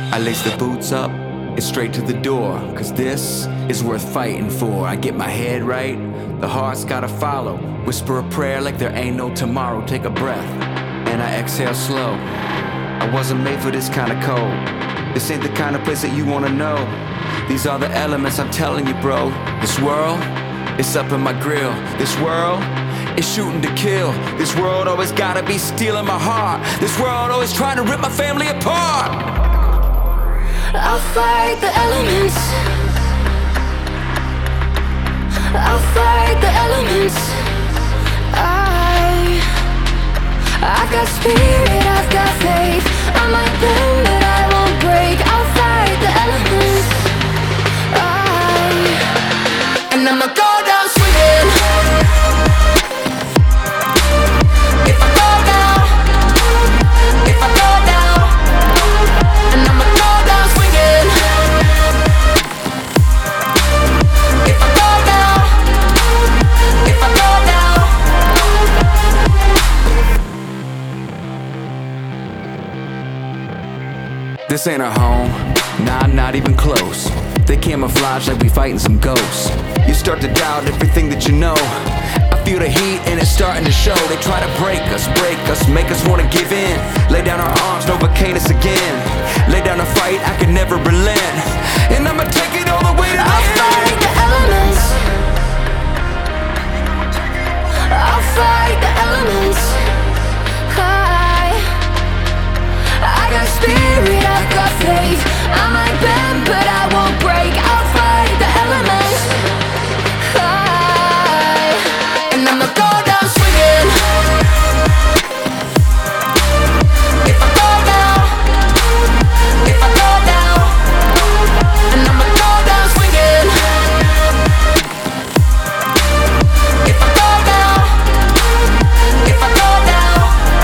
I lace the boots up, it's straight to the door, cause this is worth fighting for. I get my head right, the heart's gotta follow. Whisper a prayer like there ain't no tomorrow. Take a breath, and I exhale slow. I wasn't made for this kind of cold. This ain't the kind of place that you wanna know. These are the elements, I'm telling you, bro. This world, it's up in my grill. This world, it's shooting to kill. This world always gotta be stealing my heart. This world always trying to rip my family apart. I'll fight the elements. I'll fight the elements. I got spirit, I've got faith. I might bend, but I won't break. I'll fight the elements. And I'ma go down swinging. If I go down, if I go down, and I'ma go down swinging. If I go down, if I go down. This ain't our home, nah, not even close. They camouflage like we fighting some ghosts. You start to doubt everything that you know. I feel the heat and it's starting to show. They try to break us, make us wanna give in. Lay down our arms, Novocaine us again. Lay down a fight, I can never relent. And I'ma take it all the way to the I'll end. fight the elements. I'll fight the elements. I got spirit, I've got faith. I might bend, but I won't break. I'll fight the elements. And I'ma go down swinging. If I go down, if I go down, and I'ma go down swinging. If I go down, if I go down.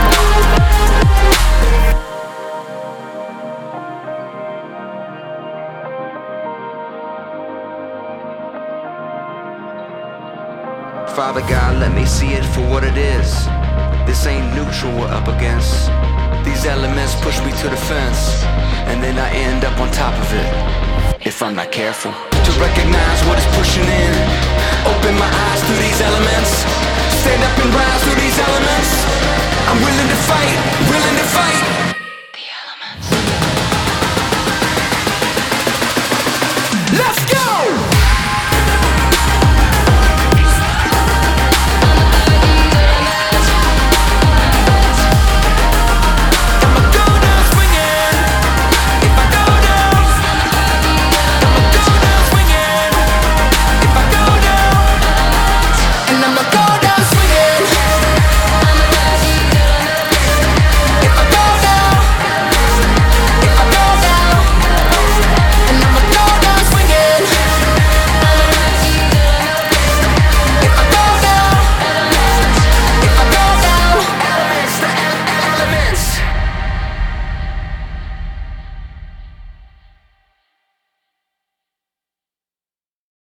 Father God, let me see it for what it is. This ain't neutral we're up against. These elements push me to the fence, and then I end up on top of it, if I'm not careful. To recognize what is pushing in. Open my eyes through these elements. Stand up and rise through these elements. I'm willing to fight, willing to fight.